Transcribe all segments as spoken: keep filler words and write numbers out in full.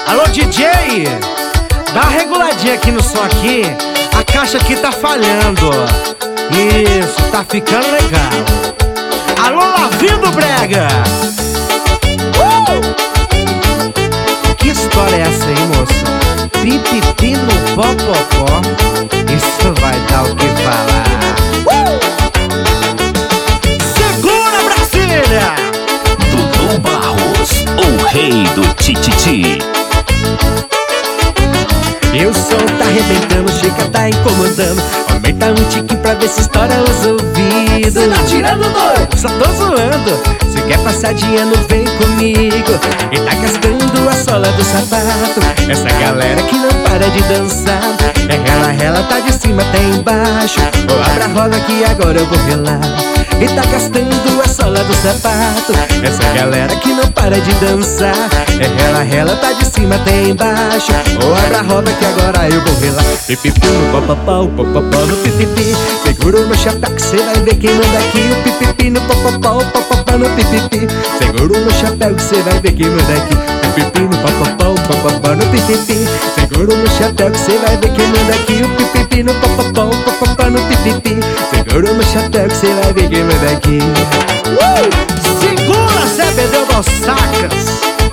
Alô, D J, dá uma reguladinha aqui no som aqui. A caixa aqui tá falhando. Isso, tá ficando legal. Alô, Lavindo Brega. uh! Que história é essa aí, moço? Pipipi no popopó. Isso vai dar o que falar. uh! Segura, Brasília! Dudu Barros, o rei do tititi. E o som tá arrebentando, chega, tá incomodando. Aumenta um tiquinho pra ver se estoura os ouvidos. Cê tá tirando doido? Só tô zoando. Se quer passar de ano, vem comigo. E tá gastando a sola do sapato. Essa galera que não para de dançar. É rela, rela, tá de cima até embaixo. Ou abra a roda que agora eu vou relar. E tá gastando a sola do sapato. Essa galera que não para de dançar. É rela, rela, tá de cima até embaixo. Ou abra a roda que agora eu vou relar. Pipipi no popopó, popopó no pipipi. Segura o meu chapéu que cê vai ver quem manda aqui. O pipipi no popopó, popopó no pipipi. Segura o meu chapéu que cê vai ver quem manda aqui. Pipipi no popopó, popopó no pipipi. Segura o meu chapéu que cê vai ver quem manda aqui. O pipipi no popopó, popopó no pipipi. Segura o meu chapéu que cê vai ver quem manda aqui. uh! Segura, Zé Bedeu dos Sacas.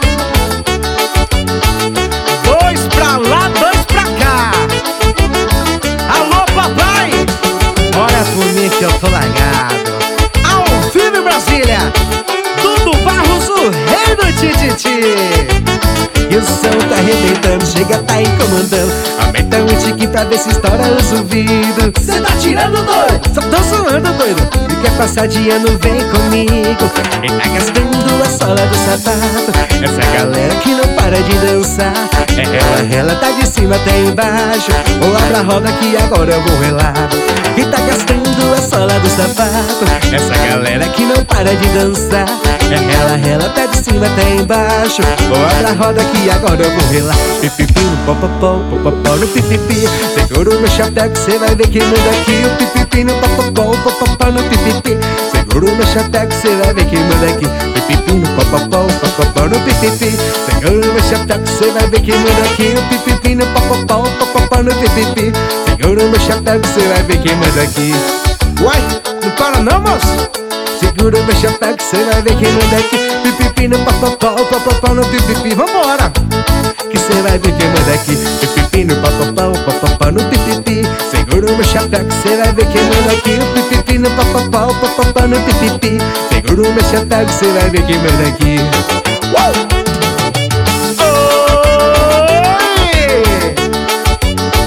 Dois pra lá, dois pra cá. Alô, papai, olha por mim que eu tô largado. Ao vivo em Brasília, Dudu Barros, o rei do tititi. E o som tá arrebentando, chega, tá incomodando. Aumenta um tiquinho pra ver se estoura os ouvidos. Cê tá tirando doido? Só tô zoando, doido. Se quer passar de ano, vem comigo. E tá gastando a sola do sapato. Essa galera que não para de dançar. É ela, ela tá de cima até embaixo. Ou abra a roda que agora eu vou relar. E tá gastando a sola do sapato. Essa galera que não para de dançar. É ela, ela tá de cima até embaixo. Ou abra a roda que agora eu vou relar. Pipipi no popopó, popopó no pipipi. Segura o meu chapéu que cê vai ver quem manda aqui. O pipipi no popopó, popopó no pipipi. Segura o meu chapéu que cê vai ver quem manda aqui. Pipipi no popopó, popopó no pipipi. Segura o meu chapéu que cê vai ver quem manda aqui. O pipipi no popopó, popopó no pipipi. Segura o meu chapéu que cê vai ver quem manda aqui. Uai, não para não, moço? Segura o meu chapéu que cê vai ver quem manda aqui. Pipipi no popopó, popopó no pipipi. Vambora! Que cê vai ver quem manda aqui. Pipipi no popopó, popopó no pipipi. Segura o meu chapéu que cê vai ver quem manda aqui. Pipipi no popopó, popopó no pipipi. Segura o meu chapéu que cê vai ver quem manda aqui. uh!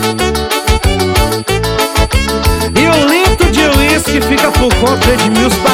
E o litro de uísque fica por conta de mil